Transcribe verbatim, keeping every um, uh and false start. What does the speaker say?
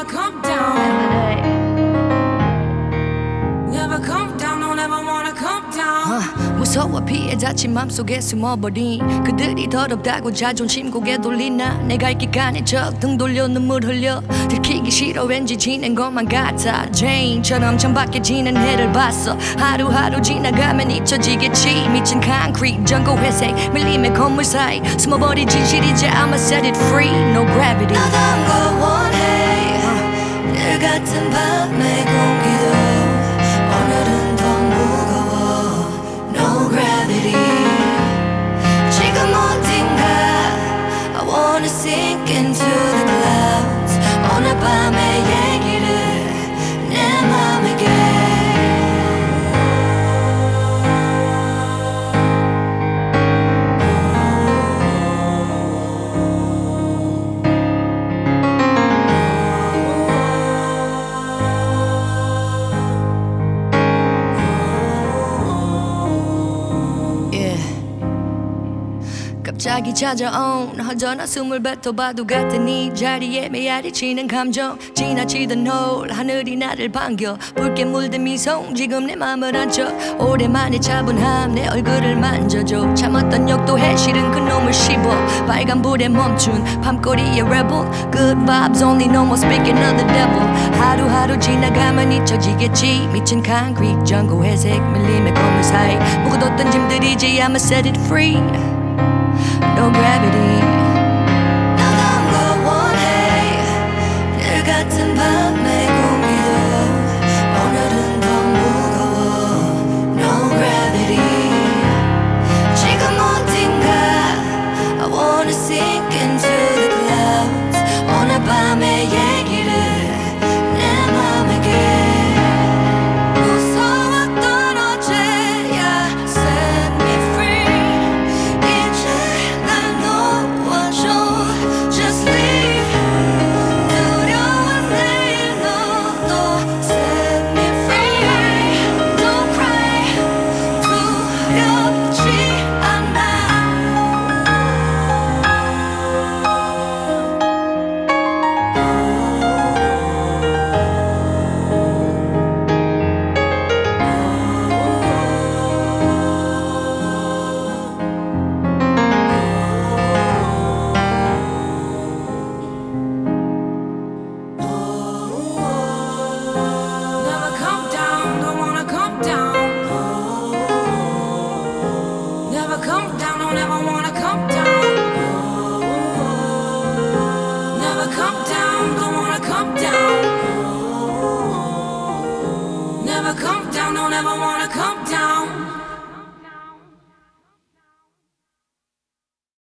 come down. Never come down, don't ever wanna come down. uh, 무서워 피해 자칫 맘속에 숨어버린 그들이 더럽다고 자존심 고개 돌리나 내가 있기간에 저등 돌려 눈물 흘려 들키기 싫어 왠지 지낸 것만 같아 제인처럼 창밖에지는 해를 봤어 하루하루 지나가면 잊혀지겠지 미친 콘크리트 전구 회색 밀림의 건물 사이 숨어버린 진실이지 I'ma set it free no gravity 나던 걸 원해 uh. 늘 같은 밤의 공기도 오늘은 더 무거워 No gravity 지금 어딘가 I wanna sink into the clouds 오늘 밤의 얘기를 내 맘에게 갑자기 찾아온 허전한 숨을 뱉어봐도 같은 이 자리에 메아리 치는 감정 지나치던 노을 하늘이 나를 반겨 붉게 물든 미소 지금 내 맘을 안쳐 오랜만에 차분함 내 얼굴을 만져줘 참았던 욕도해 싫은 그놈을 씹어 빨간불에 멈춘 밤거리의 rebel Good vibes only no more speaking of the devil 하루하루 지나가면 잊혀지겠지 미친 콘크리트 전구 회색 밀림의 건물 사이 묵어뒀던 짐들이지 I'ma set it free No gravity 나던 걸 원해 늘 같은 밤의 공기도 오늘은 더 무거워 No gravity 지금 어딘가 I wanna sink into the clouds 오늘 밤의 얘기를 내 맘에게 무서웠던 어제야 Set me free 이제 날 놓아줘 Just leave 두려운 내일 너도 Set me free Don't cry 두렵지 않아 Never come down, don't wanna come down. Never come down, don't ever wanna come down. Never come down, don't wanna come down. Never come down, don't ever wanna come down.